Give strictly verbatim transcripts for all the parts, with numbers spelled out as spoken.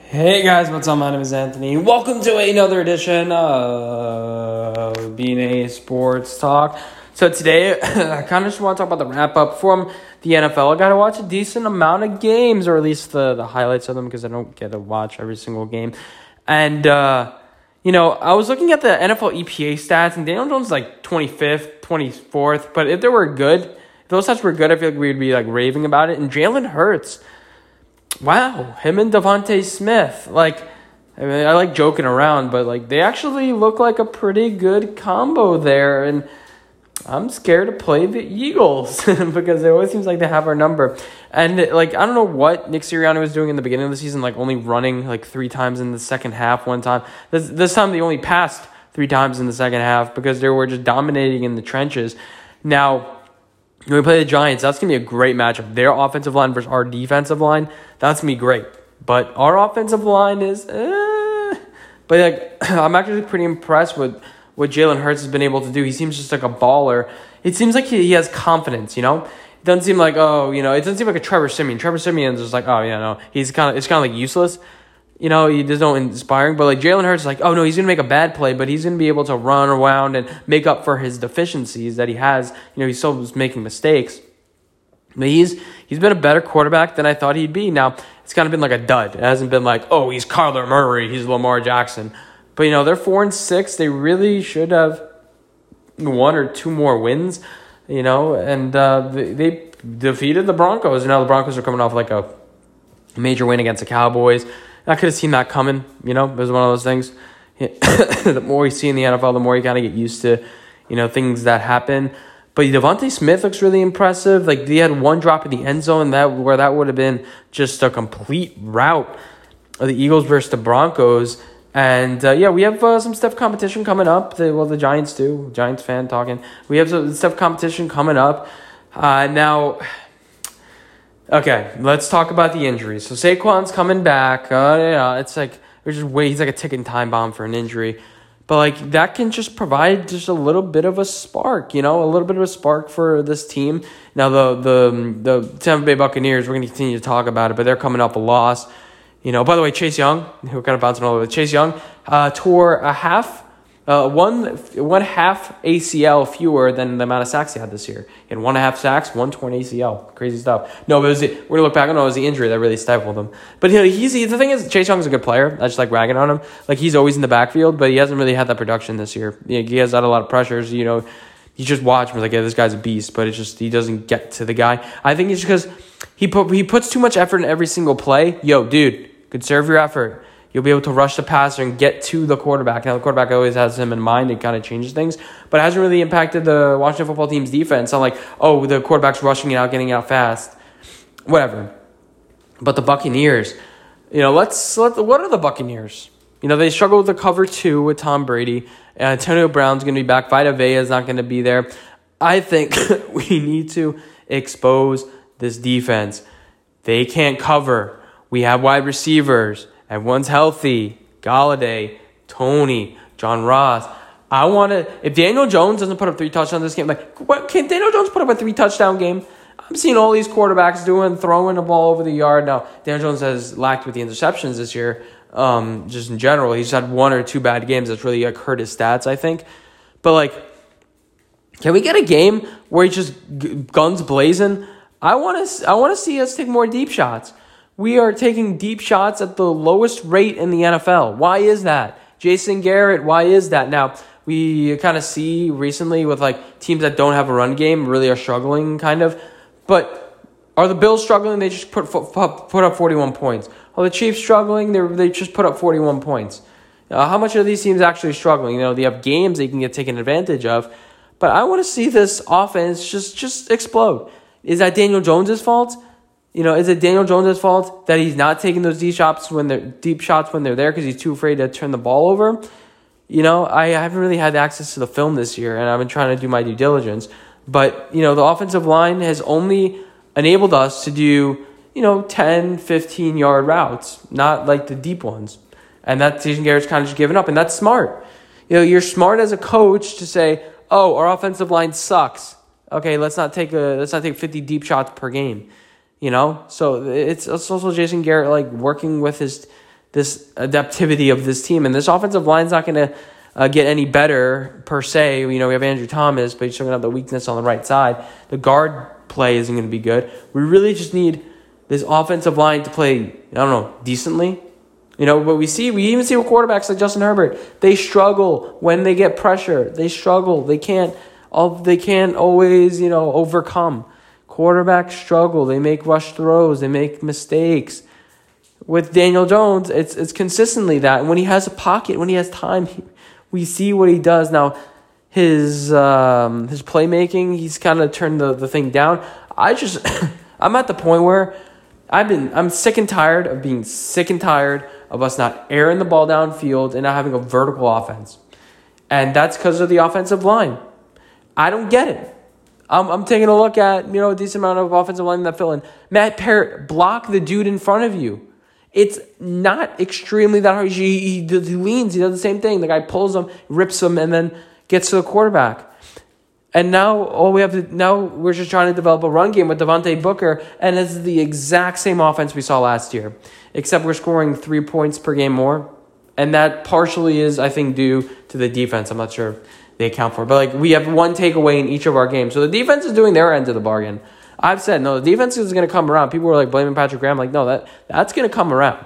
Hey guys, what's up? My name is Anthony. Welcome to another edition of B N A Sports Talk. So today, I kind of just want to talk about the wrap-up from the N F L. I got to watch a decent amount of games, or at least the, the highlights of them, because I don't get to watch every single game. And, uh, you know, I was looking at the N F L E P A stats, and Daniel Jones is like twenty-fifth, twenty-fourth. But if they were good, if those stats were good, I feel like we'd be like raving about it. And Jalen Hurts, wow, him and Devontae Smith, like, I mean, I like joking around, but, like, they actually look like a pretty good combo there, and I'm scared to play the Eagles because it always seems like they have our number. And, like, I don't know what Nick Sirianni was doing in the beginning of the season, like, only running, like, three times in the second half one time. This, this time they only passed three times in the second half because they were just dominating in the trenches. Now, when we play the Giants, that's going to be a great matchup. Their offensive line versus our defensive line, that's going to be great. But our offensive line is, eh. But like, I'm actually pretty impressed with what Jalen Hurts has been able to do. He seems just like a baller. It seems like he, he has confidence, you know? It doesn't seem like, oh, you know, it doesn't seem like a Trevor Siemian. Trevor Siemian is just like, oh, yeah, no. He's kind of, it's kind of like useless. You know, he, there's no inspiring, but like Jalen Hurts is like, oh no, he's going to make a bad play, but he's going to be able to run around and make up for his deficiencies that he has. You know, he's still making mistakes. But he's he's been a better quarterback than I thought he'd be. Now, it's kind of been like a dud. It hasn't been like, oh, he's Kyler Murray, he's Lamar Jackson. But, you know, they're four and six. They really should have one or two more wins, you know, and uh, they, they defeated the Broncos. And now the Broncos are coming off like a major win against the Cowboys. I could have seen that coming, you know. It was one of those things. The more you see in the N F L, the more you kind of get used to, you know, things that happen. But Devontae Smith looks really impressive. Like, they had one drop in the end zone that where that would have been just a complete rout of the Eagles versus the Broncos. And, uh, yeah, we have uh, some stiff competition coming up. The, well, the Giants do. Giants fan talking. We have some stiff competition coming up. Uh, now... Okay, let's talk about the injuries. So Saquon's coming back. Uh, yeah, it's like we're just wait. He's like a ticking time bomb for an injury, but like that can just provide just a little bit of a spark, you know, a little bit of a spark for this team. Now the the the Tampa Bay Buccaneers, we're going to continue to talk about it, but they're coming up a loss. You know, by the way, Chase Young, who kind of bouncing all over. Chase Young uh, tore a half. Uh, one one half A C L fewer than the amount of sacks he had this year. He had one and a half sacks, one torn A C L. Crazy stuff. No, but it was the, we're gonna look back on it. It was the injury that really stifled him. But you know, he's he, the thing is, Chase Young's a good player. I just like ragging on him. Like, he's always in the backfield, but he hasn't really had that production this year. You know, he has had a lot of pressures. You know, you just watch him. It's like, yeah, this guy's a beast, but it's just he doesn't get to the guy. I think it's because he put he puts too much effort in every single play. Yo, dude, conserve your effort. You'll be able to rush the passer and get to the quarterback. Now, the quarterback always has him in mind. It kind of changes things. But it hasn't really impacted the Washington football team's defense. Not like, oh, the quarterback's rushing it out, getting out fast. Whatever. But the Buccaneers, you know, let's, let what are the Buccaneers? You know, they struggle with the cover two with Tom Brady. And Antonio Brown's going to be back. Vita Vea is not going to be there. I think we need to expose this defense. They can't cover. We have wide receivers. Everyone's healthy. Galladay, Tony, John Ross. I want to... If Daniel Jones doesn't put up three touchdowns this game, like, what, can Daniel Jones put up a three-touchdown game? I'm seeing all these quarterbacks doing, throwing the ball over the yard. Now, Daniel Jones has lacked with the interceptions this year, um, just in general. He's had one or two bad games that's really like, hurt his stats, I think. But, like, can we get a game where he just g- guns blazing? I want to I want to see us take more deep shots. We are taking deep shots at the lowest rate in the N F L. Why is that? Jason Garrett, why is that? Now, we kind of see recently with like teams that don't have a run game really are struggling kind of. But are the Bills struggling? They just put put up forty-one points. Are the Chiefs struggling? They they just put up forty-one points. Uh, how much are these teams actually struggling? You know, they have games they can get taken advantage of. But I want to see this offense just, just explode. Is that Daniel Jones' fault? You know, is it Daniel Jones' fault that he's not taking those deep shots when they're deep shots when they're there because he's too afraid to turn the ball over? You know, I haven't really had access to the film this year, and I've been trying to do my due diligence. But, you know, the offensive line has only enabled us to do, you know, ten, fifteen-yard routes, not like the deep ones. And that Jason Garrett's kind of just given up, and that's smart. You know, you're smart as a coach to say, oh, our offensive line sucks. Okay, let's not take a let's not take fifty deep shots per game. You know, so it's, it's also Jason Garrett like working with his this adaptivity of this team. And this offensive line's not going to uh, get any better per se. You know, we have Andrew Thomas, but he's still going to have the weakness on the right side. The guard play isn't going to be good. We really just need this offensive line to play, I don't know, decently. You know, what we see, we even see with quarterbacks like Justin Herbert, they struggle when they get pressure. They struggle. They can't, all, they can't always, you know, overcome. Quarterbacks struggle. They make rush throws. They make mistakes. With Daniel Jones, it's it's consistently that. And when he has a pocket, when he has time, he, we see what he does. Now, his um, his playmaking, he's kind of turned the, the thing down. I just, I'm at the point where I've been, I'm sick and tired of being sick and tired of us not airing the ball downfield and not having a vertical offense. And that's because of the offensive line. I don't get it. I'm, I'm taking a look at, you know, a decent amount of offensive line that fill in. Matt Parrott, block the dude in front of you. It's not extremely that hard. He, he, he leans, he does the same thing. The guy pulls him, rips him, and then gets to the quarterback. And now all we have to now we're just trying to develop a run game with Devontae Booker, and it's the exact same offense we saw last year, except we're scoring three points per game more, and that partially is, I think, due to the defense. I'm not sure if they account for it, but like we have one takeaway in each of our games, so the defense is doing their end of the bargain. I've said no, the defense is going to come around. People were like blaming Patrick Graham, like no, that that's going to come around.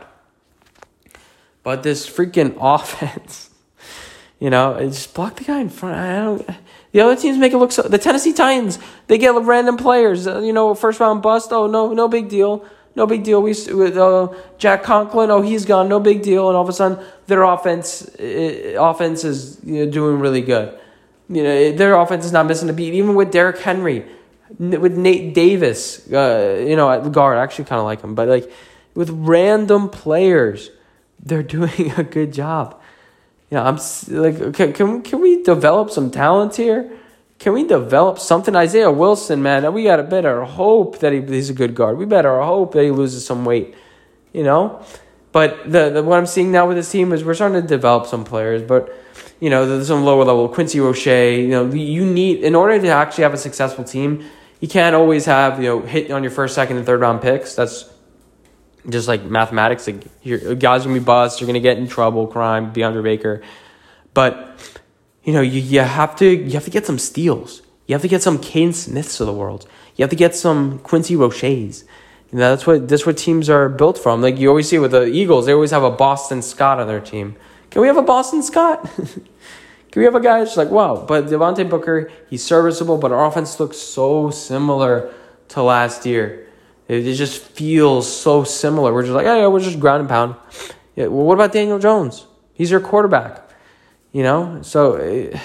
But this freaking offense, you know, it just block the guy in front. I don't. The other teams make it look so. The Tennessee Titans, they get random players. Uh, you know, first round bust. Oh no, no big deal. No big deal. We with uh, Jack Conklin. Oh, he's gone. No big deal. And all of a sudden, their offense, uh, offense is you know, doing really good. You know, their offense is not missing a beat. Even with Derrick Henry, with Nate Davis. Uh, you know, at guard, I actually kind of like him. But like with random players, they're doing a good job. Yeah, I'm like, can, can can we develop some talent here? Can we develop something? Isaiah Wilson, man, we got to better hope that he, he's a good guard. We better hope that he loses some weight, you know? But the, the what I'm seeing now with this team is we're starting to develop some players, but, you know, there's some lower level. Quincy Roche, you know, you need, in order to actually have a successful team, you can't always have, you know, hit on your first, second, and third round picks. That's just like mathematics, like your guys are gonna be busts, you're gonna get in trouble, crime, DeAndre Baker. But you know, you, you have to you have to get some steals. You have to get some Caden Smiths of the world. You have to get some Quincy Roches. You know, that's what that's what teams are built from. Like you always see with the Eagles, they always have a Boston Scott on their team. Can we have a Boston Scott? Can we have a guy that's like, wow, but Devontae Booker, he's serviceable, but our offense looks so similar to last year. It just feels so similar. We're just like, oh, yeah, we're just ground and pound. Yeah, well, what about Daniel Jones? He's your quarterback. You know? So,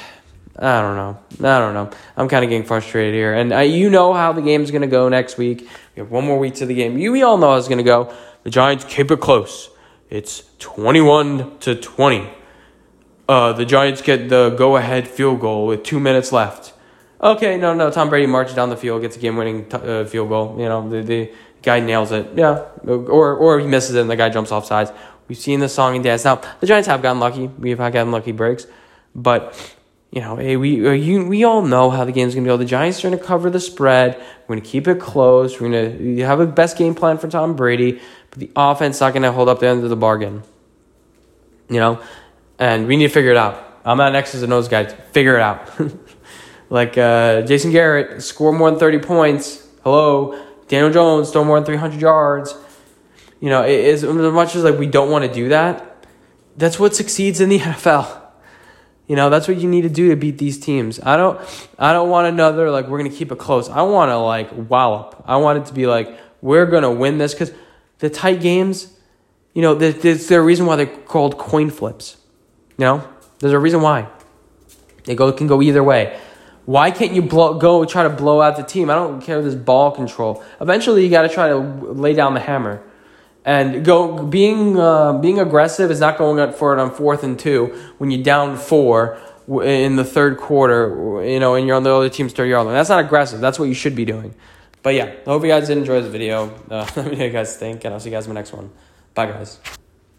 I don't know. I don't know. I'm kind of getting frustrated here. And I, you know how the game's going to go next week. We have one more week to the game. You, we all know how it's going to go. The Giants keep it close. It's twenty-one to twenty. Uh, the Giants get the go-ahead field goal with two minutes left. Okay, no, no. Tom Brady marches down the field, gets a game-winning t- uh, field goal. You know, the, the guy nails it. Yeah, or or he misses it and the guy jumps off sides. We've seen the song and dance. Now, the Giants have gotten lucky. We've gotten lucky breaks. But, you know, hey, we uh, you, we all know how the game's going to go. The Giants are going to cover the spread. We're going to keep it close. We're going to have a best game plan for Tom Brady. But the offense is not going to hold up the end of the bargain. You know? And we need to figure it out. I'm not an X's and O's guy. Figure it out. Like uh, Jason Garrett, score more than thirty points. Hello. Daniel Jones, throw more than three hundred yards. You know, it, as much as like we don't want to do that, that's what succeeds in the N F L. You know, that's what you need to do to beat these teams. I don't I don't want another, like, we're going to keep it close. I want to, like, wallop. I want it to be like, we're going to win this. Because the tight games, you know, there's, there's a reason why they're called coin flips. You know? There's a reason why. They go can go either way. Why can't you blow, go try to blow out the team? I don't care this ball control. Eventually, you got to try to lay down the hammer, and go being uh, being aggressive is not going for it on fourth and two when you're down four in the third quarter. You know, and you're on the other team's thirty yard line. That's not aggressive. That's what you should be doing. But yeah, I hope you guys did enjoy this video. Uh, let me know what you guys think, and I'll see you guys in the next one. Bye, guys.